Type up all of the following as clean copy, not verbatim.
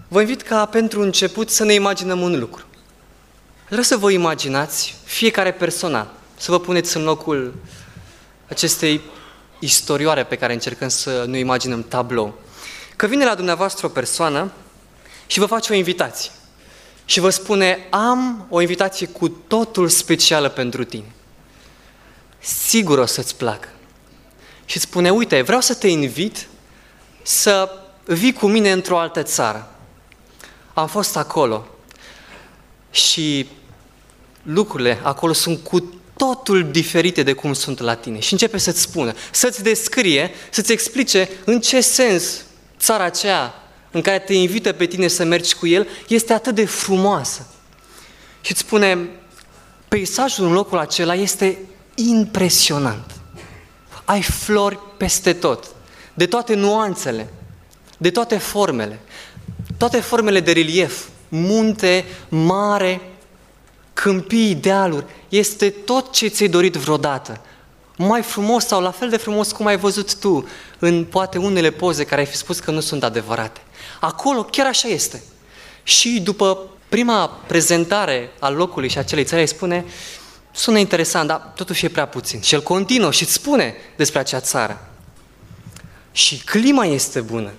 Vă invit ca pentru început să ne imaginăm un lucru. Vreau să vă imaginați fiecare persoană, să vă puneți în locul acestei istorioare pe care încercăm să nu imaginăm tablou. Că vine la dumneavoastră o persoană și vă face o invitație. Și vă spune, am o invitație cu totul specială pentru tine. Sigur o să-ți placă. Și îți spune, uite, vreau să te invit să vii cu mine într-o altă țară. Am fost acolo și lucrurile acolo sunt cu totul diferite de cum sunt la tine. Și începe să-ți spună, să-ți descrie, să-ți explice în ce sens țara aceea în care te invită pe tine să mergi cu el este atât de frumoasă. Și îți spune, peisajul în locul acela este impresionant. Ai flori peste tot, de toate nuanțele, de toate formele de relief, munte, mare, câmpii, dealuri, este tot ce ți-ai dorit vreodată. Mai frumos sau la fel de frumos cum ai văzut tu în poate unele poze care ai fi spus că nu sunt adevărate. Acolo chiar așa este. Și după prima prezentare a locului și a acelei țări îi spune, sună interesant, dar totuși e prea puțin. Și el continuă și îți spune despre acea țară. Și clima este bună.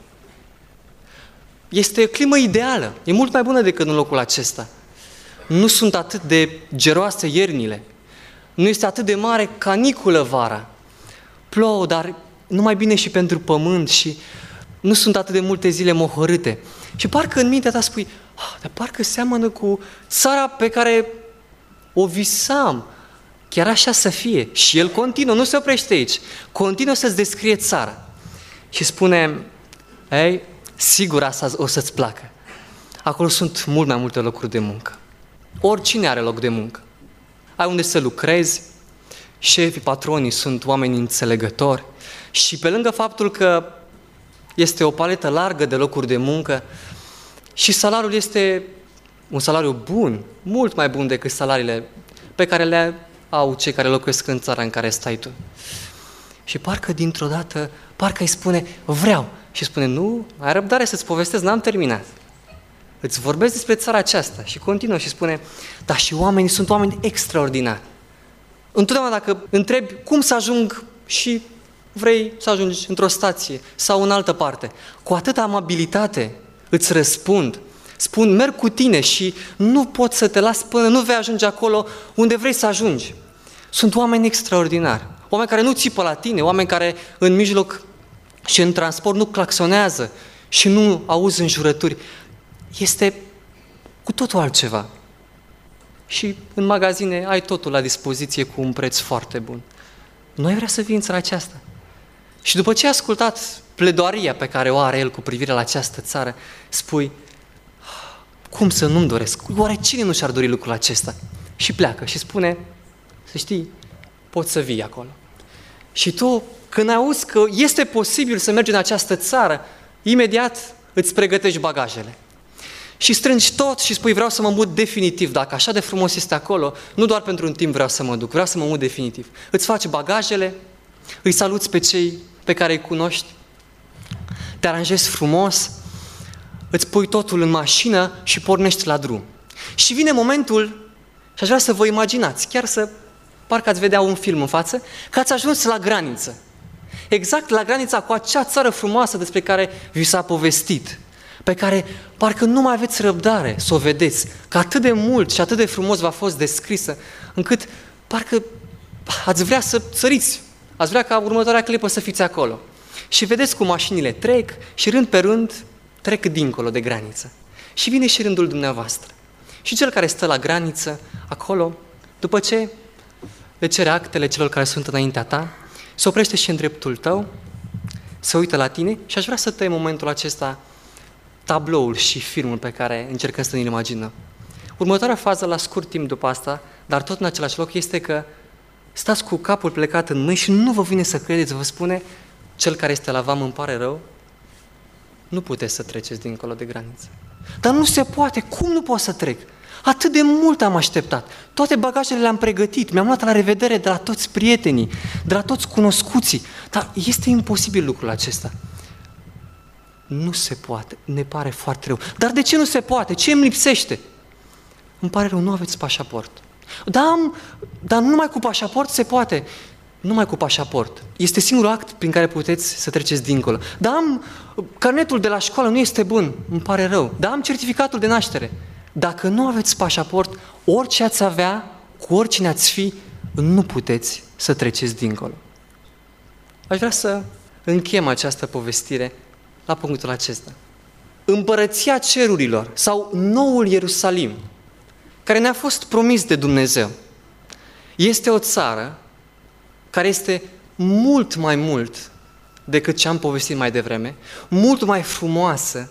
Este climă ideală, e mult mai bună decât în locul acesta. Nu sunt atât de geroase iernile, nu este atât de mare caniculă vara. Plouă, dar numai bine și pentru pământ și nu sunt atât de multe zile mohorâte. Și parcă în mintea ta spui, dar parcă seamănă cu țara pe care o visam. Chiar așa să fie. Și el continuă, nu se oprește aici. Continuă să-ți descrie țara. Și spune, ei, sigur asta o să-ți placă. Acolo sunt mult mai multe locuri de muncă. Oricine are loc de muncă. Ai unde să lucrezi, șefii, patronii sunt oameni înțelegători și pe lângă faptul că este o paletă largă de locuri de muncă și salariul este un salariu bun, mult mai bun decât salariile pe care le au cei care locuiesc în țara în care stai tu. Și parcă dintr-o dată, parcă îi spune, vreau. Și spune, nu, ai răbdare să-ți povestesc, n-am terminat. Îți vorbesc despre țara aceasta și continuă și spune, dar și oamenii sunt oameni extraordinari. Întotdeauna dacă întrebi cum să ajung și vrei să ajungi într-o stație sau în altă parte, cu atâta amabilitate îți răspund, spun, merg cu tine și nu pot să te las până nu vei ajunge acolo unde vrei să ajungi. Sunt oameni extraordinari, oameni care nu țipă la tine, oameni care în mijloc și în transport nu claxonează și nu auzi înjurături. Este cu totul altceva. Și în magazine ai totul la dispoziție cu un preț foarte bun. Nu ai vrea să vii în țara aceasta? Și după ce ai ascultat pledoaria pe care o are el cu privire la această țară, spui, cum să nu-mi doresc? Oare cine nu și-ar dori lucrul acesta? Și pleacă și spune, să știi, poți să vii acolo. Și tu, când auzi că este posibil să mergi în această țară, imediat îți pregătești bagajele. Și strângi tot și spui, vreau să mă mut definitiv, dacă așa de frumos este acolo, nu doar pentru un timp vreau să mă duc, vreau să mă mut definitiv. Îți faci bagajele, îi saluți pe cei pe care îi cunoști, te aranjezi frumos, îți pui totul în mașină și pornești la drum. Și vine momentul, și aș vrea să vă imaginați, chiar să, parcă ați vedea un film în față, că ați ajuns la graniță. Exact la granița cu acea țară frumoasă despre care vi s-a povestit, pe care parcă nu mai aveți răbdare să o vedeți, că atât de mult și atât de frumos v-a fost descrisă, încât parcă ați vrea să săriți, ați vrea ca următoarea clipă să fiți acolo. Și vedeți cum mașinile trec și rând pe rând trec dincolo de graniță. Și vine și rândul dumneavoastră. Și cel care stă la graniță, acolo, după ce le cere actele celor care sunt înaintea ta, se oprește și în dreptul tău, se uită la tine și aș vrea să tăi momentul acesta tabloul și filmul pe care încercăm să ne-l imaginăm. Următoarea fază, la scurt timp după asta, dar tot în același loc, este că stați cu capul plecat în mâini și nu vă vine să credeți, vă spune, cel care este la vam, îmi pare rău, nu puteți să treceți dincolo de graniță. Dar nu se poate, cum nu pot să trec? Atât de mult am așteptat, toate bagajele le-am pregătit, mi-am luat la revedere de la toți prietenii, de la toți cunoscuții, dar este imposibil lucrul acesta. nu se poate, ne pare foarte rău. Dar de ce nu se poate? Ce îmi lipsește? Îmi pare rău, nu aveți pașaport. Dar numai cu pașaport se poate. Numai cu pașaport. Este singurul act prin care puteți să treceți dincolo. Dar carnetul de la școală nu este bun, îmi pare rău. Dar am certificatul de naștere. Dacă nu aveți pașaport, orice ați avea, cu oricine ați fi, nu puteți să treceți dincolo. Aș vrea să încheiem această povestire la punctul acesta. Împărăția cerurilor sau noul Ierusalim, care ne-a fost promis de Dumnezeu, este o țară care este mult mai mult decât ce am povestit mai devreme, mult mai frumoasă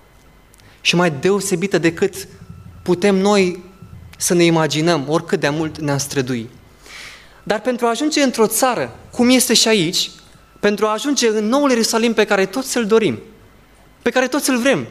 și mai deosebită decât putem noi să ne imaginăm, oricât de mult ne-am strădui. Dar pentru a ajunge într-o țară, cum este și aici, pentru a ajunge în noul Ierusalim pe care toți îl dorim, pe care toți îl vrem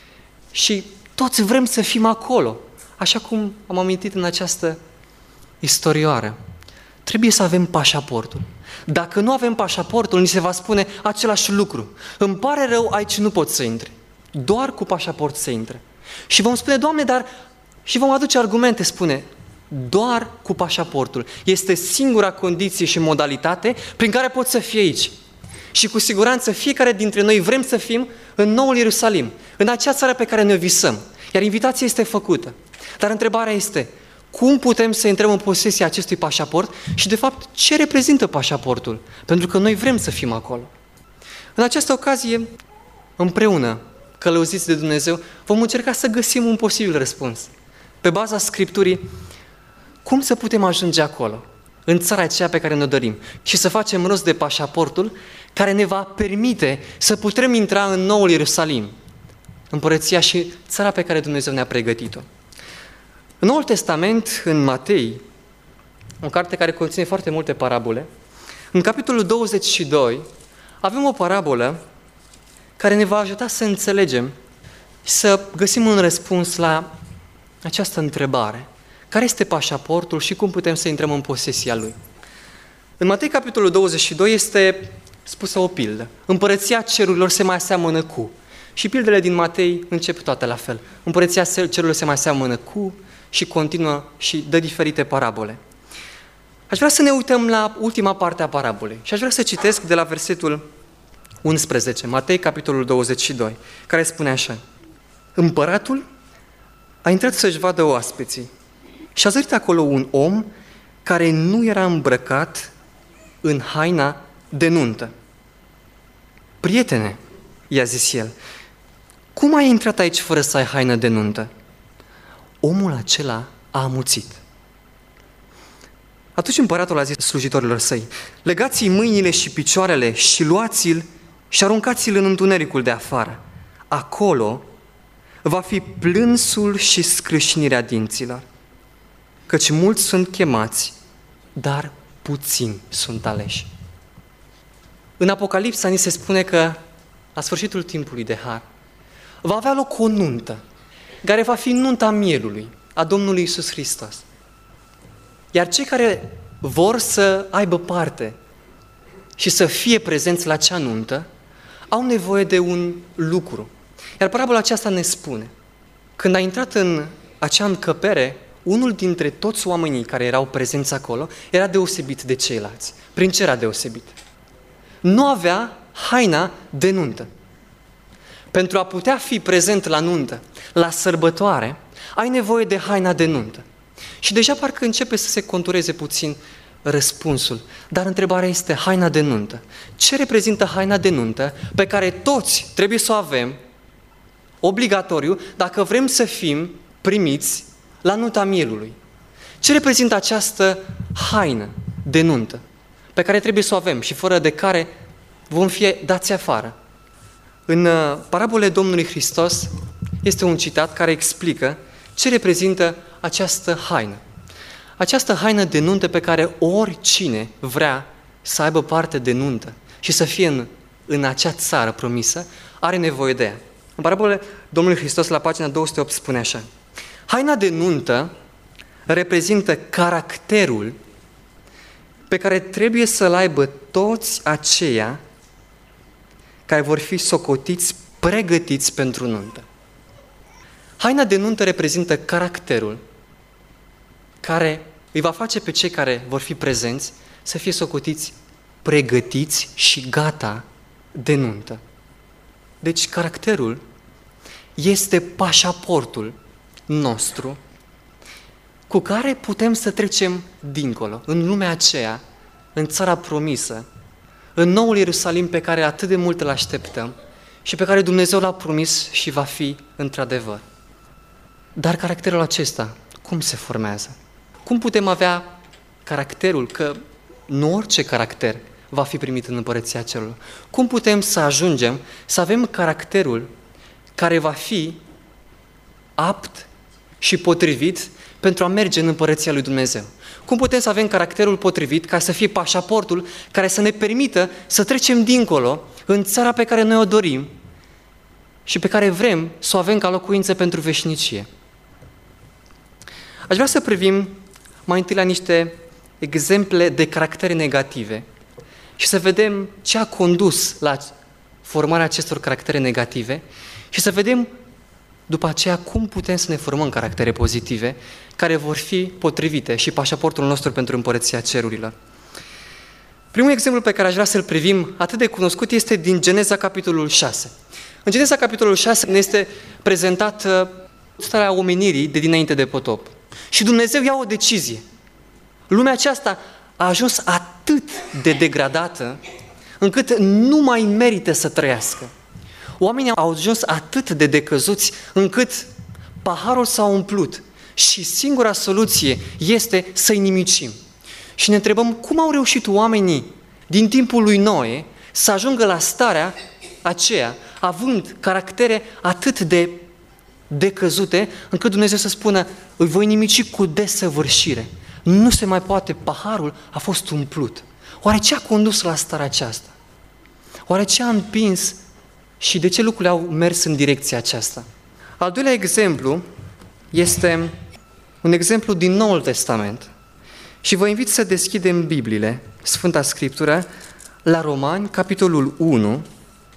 și toți vrem să fim acolo, așa cum am amintit în această istorioară, trebuie să avem pașaportul. Dacă nu avem pașaportul, ni se va spune același lucru. Îmi pare rău, aici nu poți să intri. Doar cu pașaport se intră. Și vom spune, Doamne, dar... Și vom aduce argumente, spune, doar cu pașaportul. Este singura condiție și modalitate prin care poți să fii aici. Și cu siguranță fiecare dintre noi vrem să fim în noul Ierusalim, în acea țară pe care ne visăm. Iar invitația este făcută. Dar întrebarea este, cum putem să intrăm în posesia acestui pașaport și, de fapt, ce reprezintă pașaportul? Pentru că noi vrem să fim acolo. În această ocazie, împreună, călăuziți de Dumnezeu, vom încerca să găsim un posibil răspuns. Pe baza Scripturii, cum să putem ajunge acolo, în țara aceea pe care ne dorim, și să facem rost de pașaportul care ne va permite să putem intra în noul Ierusalim, împărăția și țara pe care Dumnezeu ne-a pregătit-o. În Noul Testament, în Matei, o carte care conține foarte multe parabole, în capitolul 22 avem o parabolă care ne va ajuta să înțelegem și să găsim un răspuns la această întrebare. Care este pașaportul și cum putem să intrăm în posesia lui? În Matei, capitolul 22, este spusă o pildă. Împărăția cerurilor se mai aseamănă cu. Și pildele din Matei încep toate la fel. Împărăția cerurilor se mai aseamănă cu și continuă și dă diferite parabole. Aș vrea să ne uităm la ultima parte a parabolei și aș vrea să citesc de la versetul 11, Matei, capitolul 22, care spune așa. Împăratul a intrat să-și vadă oaspeții și a zărit acolo un om care nu era îmbrăcat în haina de nuntă. Prietene, i-a zis el, cum ai intrat aici fără să ai haină de nuntă? Omul acela a amuțit. Atunci împăratul a zis slujitorilor săi, legați-i mâinile și picioarele și luați-l și aruncați-l în întunericul de afară. Acolo va fi plânsul și scrâșnirea dinților, căci mulți sunt chemați, dar puțini sunt aleși. În Apocalipsa ni se spune că la sfârșitul timpului de har va avea loc o nuntă, care va fi nunta mielului a Domnului Iisus Hristos. Iar cei care vor să aibă parte și să fie prezenți la acea nuntă, au nevoie de un lucru. Iar parabola aceasta ne spune, când a intrat în acea încăpere, unul dintre toți oamenii care erau prezenți acolo era deosebit de ceilalți. Prin ce era deosebit? Nu avea haina de nuntă. Pentru a putea fi prezent la nuntă, la sărbătoare, ai nevoie de haina de nuntă. Și deja parcă începe să se contureze puțin răspunsul. Dar întrebarea este haina de nuntă. Ce reprezintă haina de nuntă pe care toți trebuie să o avem, obligatoriu, dacă vrem să fim primiți la nunta mielului? Ce reprezintă această haină de nuntă pe care trebuie să o avem și fără de care vom fi dați afară? În parabole Domnului Hristos este un citat care explică ce reprezintă această haină. Această haină de nuntă pe care oricine vrea să aibă parte de nuntă și să fie în acea țară promisă, are nevoie de ea. În parabole Domnului Hristos, la pagina 208, spune așa. Haina de nuntă reprezintă caracterul pe care trebuie să-l aibă toți aceia care vor fi socotiți pregătiți pentru nuntă. Haina de nuntă reprezintă caracterul care îi va face pe cei care vor fi prezenți să fie socotiți pregătiți și gata de nuntă. Deci caracterul este pașaportul nostru cu care putem să trecem dincolo, în lumea aceea, în țara promisă, în noul Ierusalim pe care atât de mult îl așteptăm și pe care Dumnezeu l-a promis și va fi într-adevăr. Dar caracterul acesta, cum se formează? Cum putem avea caracterul, că nu orice caracter va fi primit în Împărăția Cerurilor? Cum putem să ajungem să avem caracterul care va fi apt și potrivit pentru a merge în Împărăția lui Dumnezeu? Cum putem să avem caracterul potrivit ca să fie pașaportul care să ne permită să trecem dincolo în țara pe care noi o dorim și pe care vrem să o avem ca locuință pentru veșnicie? Aș vrea să privim mai întâi la niște exemple de caractere negative și să vedem ce a condus la formarea acestor caractere negative și să vedem după aceea cum putem să ne formăm caractere pozitive care vor fi potrivite și pașaportul nostru pentru Împărăția Cerurilor. Primul exemplu pe care aș vrea să-l privim, atât de cunoscut, este din Geneza, capitolul 6. În Geneza, capitolul 6, ne este prezentată starea omenirii de dinainte de potop. Și Dumnezeu ia o decizie. Lumea aceasta a ajuns atât de degradată încât nu mai merită să trăiască. Oamenii au ajuns atât de decăzuți încât paharul s-a umplut și singura soluție este să-i nimicim. Și ne întrebăm cum au reușit oamenii din timpul lui Noe să ajungă la starea aceea, având caractere atât de decăzute, încât Dumnezeu să spună, îi voi nimici cu desăvârșire. Nu se mai poate, paharul a fost umplut. Oare ce a condus la starea aceasta? Oare ce a împins și de ce lucrurile au mers în direcția aceasta? Al doilea exemplu este un exemplu din Noul Testament. Și vă invit să deschidem Bibliile, Sfânta Scriptură, la Romani, capitolul 1,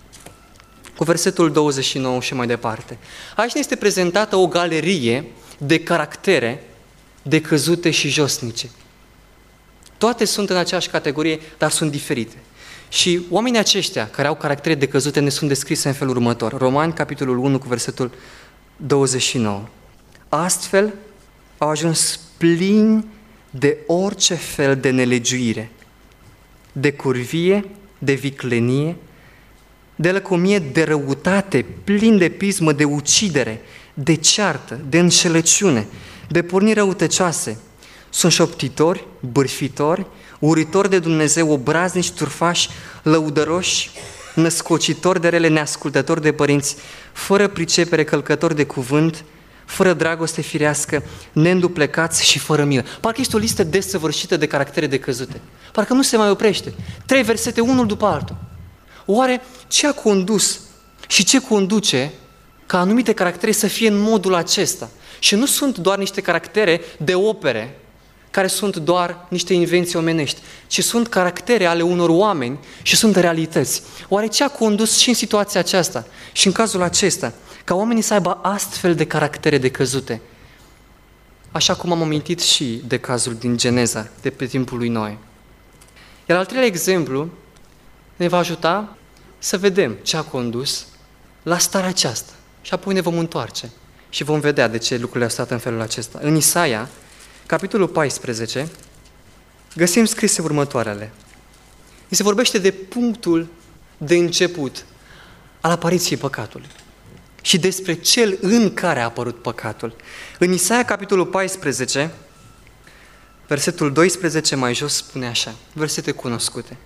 cu versetul 29 și mai departe. Aici ne este prezentată o galerie de caractere decăzute și josnice. Toate sunt în aceeași categorie, dar sunt diferite. Și oamenii aceștia care au caractere decăzute ne sunt descrise în felul următor. Romani, capitolul 1, cu versetul 29. Astfel au ajuns plini de orice fel de nelegiuire, de curvie, de viclenie, de lăcomie, de răutate, plin de pismă, de ucidere, de ceartă, de înșelăciune, de porniri răutăcioase. Sunt șoptitori, bârfitori, uritori de Dumnezeu, obraznici, turfași, lăudăroși, născocitori de rele, neascultători de părinți, fără pricepere, călcători de cuvânt, fără dragoste firească, neînduplecați și fără milă. Parcă este o listă desăvârșită de caractere decăzute. Parcă nu se mai oprește. 3 versete, unul după altul. Oare ce a condus și ce conduce ca anumite caractere să fie în modul acesta? Și nu sunt doar niște caractere de opere, care sunt doar niște invenții omenești, ci sunt caractere ale unor oameni și sunt realități. Oare ce a condus și în situația aceasta și în cazul acesta, ca oamenii să aibă astfel de caractere decăzute? Așa cum am amintit și de cazul din Geneza, de pe timpul lui Noe. Iar al treilea exemplu ne va ajuta să vedem ce a condus la starea aceasta. Și apoi ne vom întoarce și vom vedea de ce lucrurile au stat în felul acesta. În Isaia, capitolul 14, găsim scrise următoarele. Ni se vorbește de punctul de început al apariției păcatului și despre cel în care a apărut păcatul. În Isaia, capitolul 14, versetul 12 mai jos spune așa, versete cunoscute.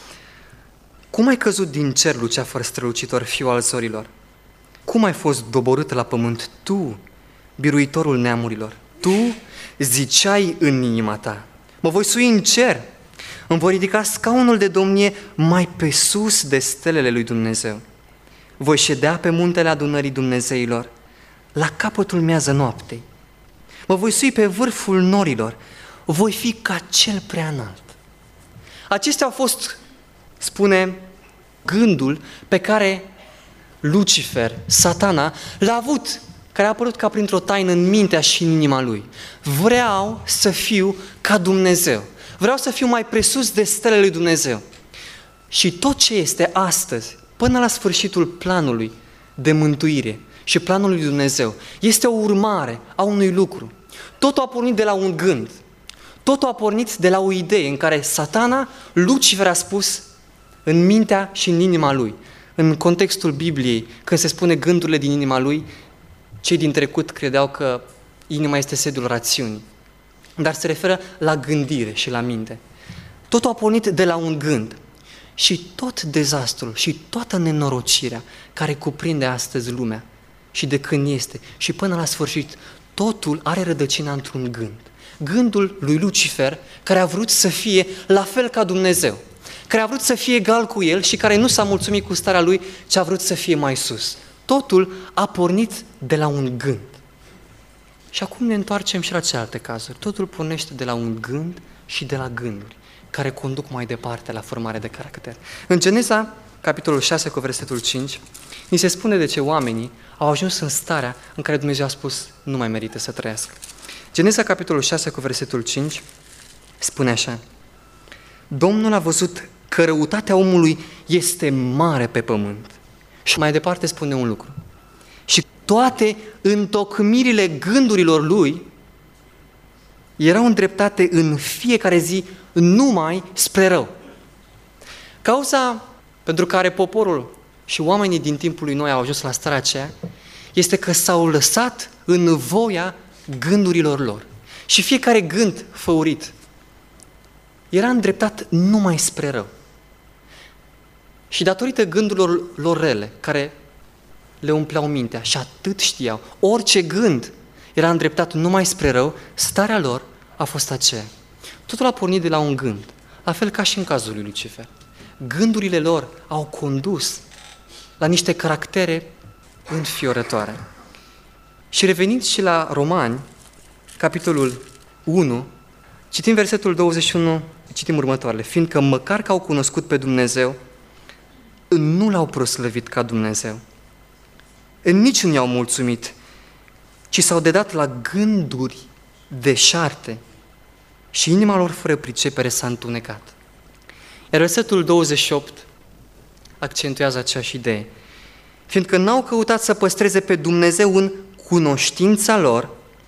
Cum ai căzut din cer, Luceafăr strălucitor, fiu al zorilor? Cum ai fost doborât la pământ, tu, biruitorul neamurilor? Tu ziceai în inima ta, mă voi sui în cer, îmi voi ridica scaunul de domnie mai pe sus de stelele lui Dumnezeu. Voi ședea pe muntele adunării Dumnezeilor, la capătul miază noaptei. Mă voi sui pe vârful norilor, voi fi ca cel prea înalt. Acestea au fost, spune, gândul pe care Lucifer, Satana, l-a avut, care a apărut ca printr-o taină în mintea și în inima lui. Vreau să fiu ca Dumnezeu. Vreau să fiu mai presus de stelele lui Dumnezeu. Și tot ce este astăzi, până la sfârșitul planului de mântuire și planul lui Dumnezeu, este o urmare a unui lucru. Totul a pornit de la un gând. Totul a pornit de la o idee în care Satana, Lucifer a spus în mintea și în inima lui. În contextul Bibliei, când se spune gândurile din inima lui, cei din trecut credeau că inima este sediul rațiunii. Dar se referă la gândire și la minte. Totul a pornit de la un gând. Și tot dezastrul și toată nenorocirea care cuprinde astăzi lumea și de când este și până la sfârșit, totul are rădăcina într-un gând. Gândul lui Lucifer, care a vrut să fie la fel ca Dumnezeu, care a vrut să fie egal cu el și care nu s-a mulțumit cu starea lui, ci a vrut să fie mai sus. Totul a pornit de la un gând. Și acum ne întoarcem și la celelalte cazuri. Totul pornește de la un gând și de la gânduri, care conduc mai departe la formare de caracter. În Geneza, capitolul 6 cu versetul 5, ni se spune de ce oamenii au ajuns în starea în care Dumnezeu a spus nu mai merită să trăiască. Geneza, capitolul 6 cu versetul 5, spune așa: Domnul a văzut că răutatea omului este mare pe pământ. Și mai departe spune un lucru: și toate întocmirile gândurilor lui erau îndreptate în fiecare zi numai spre rău. Cauza pentru care poporul și oamenii din timpul lui Noe au ajuns la starea aceea este că s-au lăsat în voia gândurilor lor. Și fiecare gând făurit era îndreptat numai spre rău. Și datorită gândurilor lor rele, care le umpleau mintea și atât știau, orice gând era îndreptat numai spre rău, starea lor a fost aceea. Totul a pornit de la un gând, la fel ca și în cazul lui Lucifer. Gândurile lor au condus la niște caractere înfiorătoare. Și revenind și la Romani, capitolul 1, citim versetul 21, citim următoarele: fiindcă măcar că au cunoscut pe Dumnezeu, nu l-au proslăvit ca Dumnezeu. Nici nu i-au mulțumit, ci s-au dedat la gânduri deșarte și inima lor fără pricepere s-a întunecat. Iar versetul 28 accentuează aceeași idee. Fiindcă n-au căutat să păstreze pe Dumnezeu în cunoștința lor,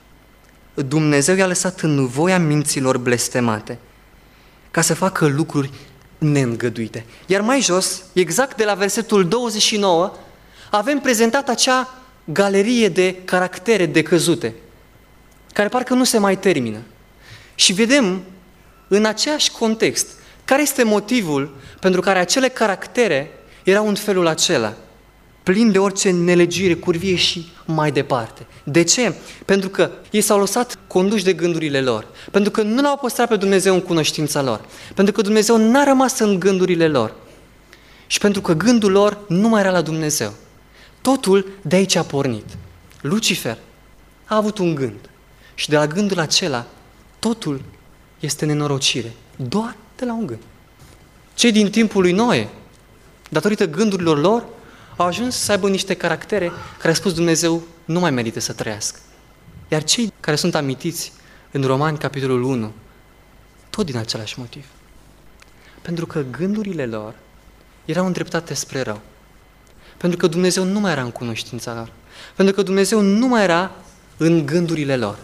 Dumnezeu i-a lăsat în voia minților blestemate, ca să facă lucruri neîngăduite. Iar mai jos, exact de la versetul 29, avem prezentat acea galerie de caractere decăzute, care parcă nu se mai termină. Și vedem în aceeași context care este motivul pentru care acele caractere erau în felul acela, plin de orice nelegire, curvie și mai departe. De ce? Pentru că ei s-au lăsat conduși de gândurile lor, pentru că nu l-au păstrat pe Dumnezeu în cunoștința lor, pentru că Dumnezeu n-a rămas în gândurile lor și pentru că gândul lor nu mai era la Dumnezeu. Totul de aici a pornit. Lucifer a avut un gând și de la gândul acela totul este nenorocire, doar de la un gând. Cei din timpul lui Noe, datorită gândurilor lor, au ajuns să aibă niște caractere care a spus Dumnezeu nu mai merită să trăiască. Iar cei care sunt amintiți în Romani, capitolul 1, tot din același motiv. Pentru că gândurile lor erau îndreptate spre rău. Pentru că Dumnezeu nu mai era în cunoștința lor. Pentru că Dumnezeu nu mai era în gândurile lor.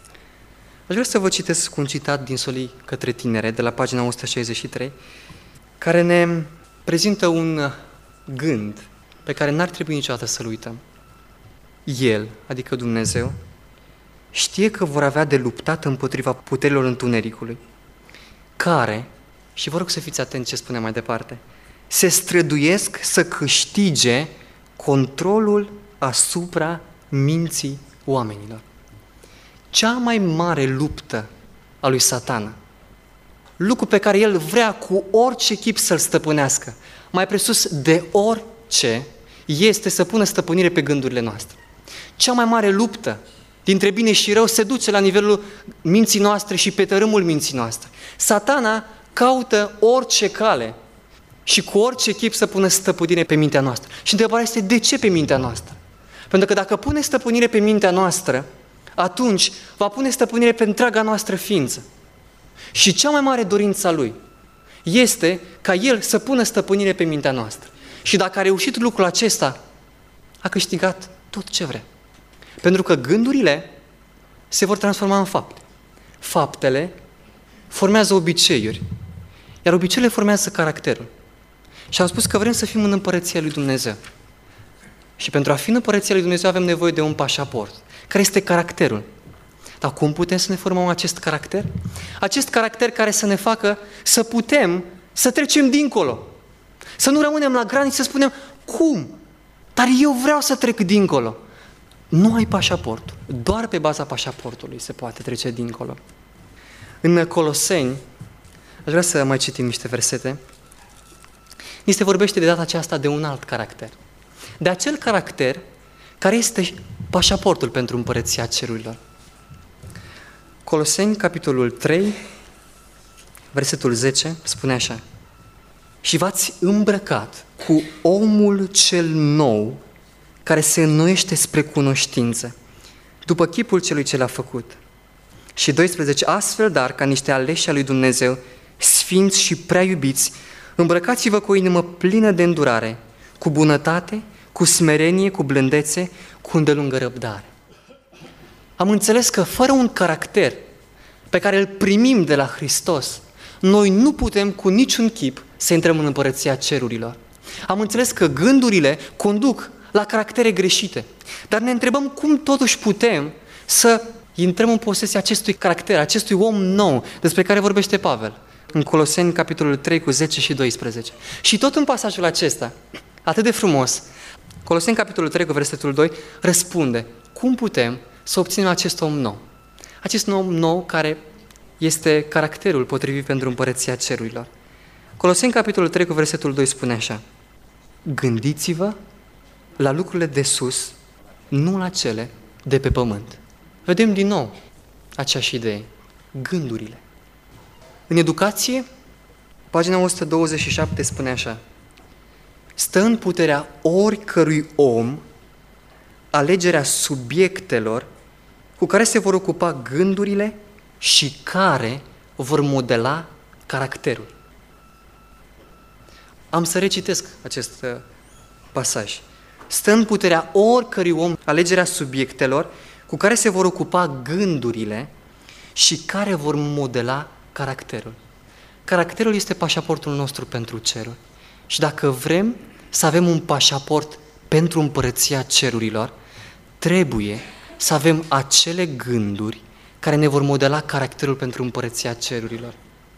Aș vrea să vă citesc un citat din Solii către tinere, de la pagina 163, care ne prezintă un gând pe care n-ar trebui niciodată să-l uităm. El, adică Dumnezeu, știe că vor avea de luptat împotriva puterilor întunericului, care, și vă rog să fiți atenți ce spune mai departe, se străduiesc să câștige controlul asupra minții oamenilor. Cea mai mare luptă a lui Satana, lucru pe care el vrea cu orice chip să-l stăpânească, mai presus de orice, este să pună stăpânire pe gândurile noastre. Cea mai mare luptă dintre bine și rău se duce la nivelul minții noastre și pe tărâmul minții noastre. Satana caută orice cale și cu orice chip să pună stăpânire pe mintea noastră. Și întrebarea este, de ce pe mintea noastră? Pentru că dacă pune stăpânire pe mintea noastră, atunci va pune stăpânire pe întreaga noastră ființă. Și cea mai mare dorință a Lui este ca El să pună stăpânire pe mintea noastră. Și dacă a reușit lucrul acesta, a câștigat tot ce vrea. Pentru că gândurile se vor transforma în fapte. Faptele formează obiceiuri, iar obiceiurile formează caracterul. Și am spus că vrem să fim în Împărăția lui Dumnezeu. Și pentru a fi în Împărăția lui Dumnezeu avem nevoie de un pașaport, care este caracterul. Dar cum putem să ne formăm acest caracter? Acest caracter care să ne facă să putem să trecem dincolo. Să nu rămânem la graniță, să spunem, cum? Dar eu vreau să trec dincolo. Nu ai pașaportul. Doar pe baza pașaportului se poate trece dincolo. În Coloseni, aș vrea să mai citim niște versete, ni se vorbește de data aceasta de un alt caracter. De acel caracter care este pașaportul pentru Împărăția Cerurilor. Coloseni, capitolul 3, versetul 10, spune așa: și v-ați îmbrăcat cu omul cel nou, care se înnoiește spre cunoștință, după chipul celui ce l-a făcut. Și 12, astfel, dar, ca niște aleși ai lui Dumnezeu, sfinți și prea iubiți, îmbrăcați-vă cu o inimă plină de îndurare, cu bunătate, cu smerenie, cu blândețe, cu îndelungă răbdare. Am înțeles că fără un caracter pe care îl primim de la Hristos, noi nu putem cu niciun chip să intrăm în Împărăția Cerurilor. Am înțeles că gândurile conduc la caractere greșite, dar ne întrebăm cum totuși putem să intrăm în posesia acestui caracter, acestui om nou despre care vorbește Pavel în Coloseni, capitolul 3, cu 10 și 12. Și tot în pasajul acesta, atât de frumos, Coloseni, capitolul 3, cu versetul 2, răspunde cum putem să obținem acest om nou. Acest om nou care este caracterul potrivit pentru Împărăția Cerurilor. Coloseni, capitolul 3, cu versetul 2, spune așa: gândiți-vă la lucrurile de sus, nu la cele de pe pământ. Vedem din nou aceeași idee, gândurile. În educație, pagina 127 spune așa: stă în puterea oricărui om alegerea subiectelor cu care se vor ocupa gândurile și care vor modela caracterul. Am să recitesc acest pasaj. Stă în puterea oricărui om alegerea subiectelor cu care se vor ocupa gândurile și care vor modela caracterul. Caracterul este pașaportul nostru pentru ceruri. Și dacă vrem să avem un pașaport pentru Împărăția Cerurilor, trebuie să avem acele gânduri care ne vor modela caracterul pentru Împărăția Cerurilor.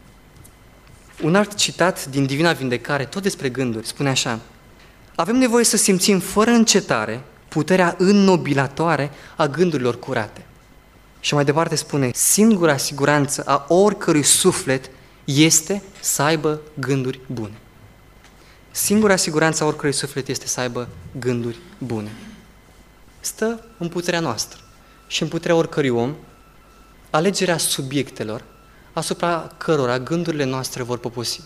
Un alt citat din Divina Vindecare, tot despre gânduri, spune așa: avem nevoie să simțim fără încetare puterea înnobilatoare a gândurilor curate. Și mai departe spune: singura siguranță a oricărui suflet este să aibă gânduri bune. Singura siguranță a oricărui suflet este să aibă gânduri bune. Stă în puterea noastră și în puterea oricărui om alegerea subiectelor asupra cărora gândurile noastre vor poposi.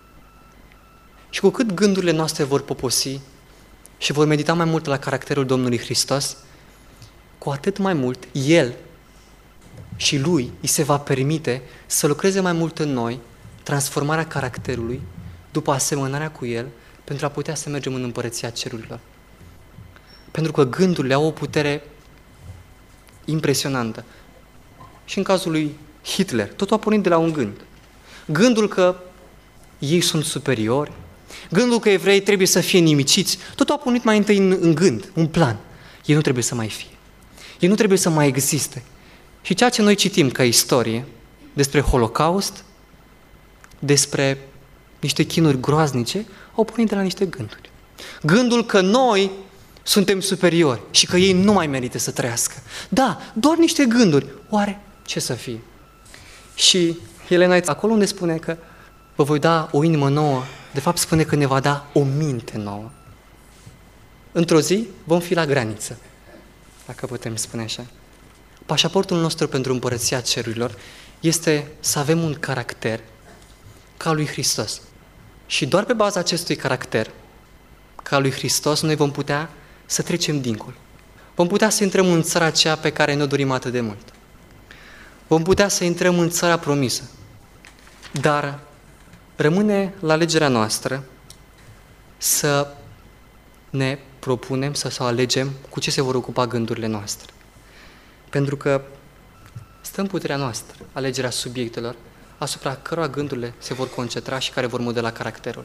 Și cu cât gândurile noastre vor poposi și vor medita mai mult la caracterul Domnului Hristos, cu atât mai mult El și Lui îi se va permite să lucreze mai mult în noi transformarea caracterului după asemănarea cu El, pentru a putea să mergem în Împărăția Cerurilor. Pentru că gândurile au o putere impresionantă. Și în cazul lui Hitler, totul a pornit de la un gând. Gândul că ei sunt superiori, gândul că evreii trebuie să fie nimiciți, totul a pornit mai întâi în gând, un plan. Ei nu trebuie să mai fie. Ei nu trebuie să mai existe. Și ceea ce noi citim ca istorie despre Holocaust, despre niște chinuri groaznice, au pornit de la niște gânduri. Gândul că noi suntem superiori și că ei nu mai merită să trăiască. Da, doar niște gânduri. Oare ce să fie? Și Elena White, acolo unde spune că vă voi da o inimă nouă, de fapt spune că ne va da o minte nouă. Într-o zi vom fi la graniță, dacă putem spune așa. Pașaportul nostru pentru Împărăția Cerurilor este să avem un caracter ca lui Hristos. Și doar pe baza acestui caracter, ca lui Hristos, noi vom putea să trecem dincolo. Vom putea să intrăm în țara aceea pe care ne dorim atât de mult. Vom putea să intrăm în țara promisă. Dar rămâne la alegerea noastră să ne propunem să alegem cu ce se vor ocupa gândurile noastre. Pentru că stă în puterea noastră alegerea subiectelor asupra cărora gândurile se vor concentra și care vor modela caracterul.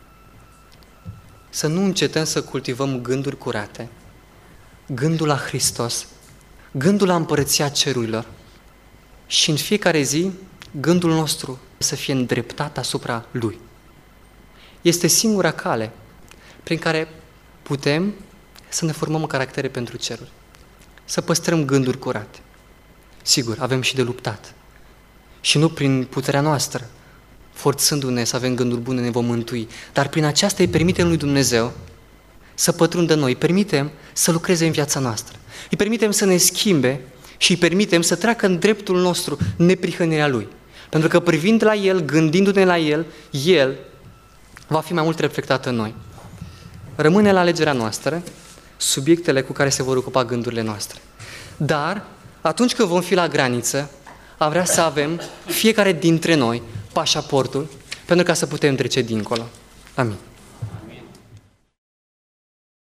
Să nu încetăm să cultivăm gânduri curate, gândul la Hristos, gândul la împărăția cerurilor și în fiecare zi gândul nostru să fie îndreptat asupra Lui. Este singura cale prin care putem să ne formăm caractere pentru ceruri, să păstrăm gânduri curate. Sigur, avem și de luptat. Și nu prin puterea noastră, forțându-ne să avem gânduri bune, ne vom mântui, dar prin aceasta îi permitem lui Dumnezeu să pătrundă noi, îi permitem să lucreze în viața noastră, îi permitem să ne schimbe și îi permitem să treacă în dreptul nostru neprihănirea Lui. Pentru că privind la El, gândindu-ne la El, El va fi mai mult reflectat în noi. Rămâne la alegerea noastră subiectele cu care se vor ocupa gândurile noastre. Dar, atunci când vom fi la graniță, am vrea să avem fiecare dintre noi pașaportul pentru ca să putem trece dincolo. Amin.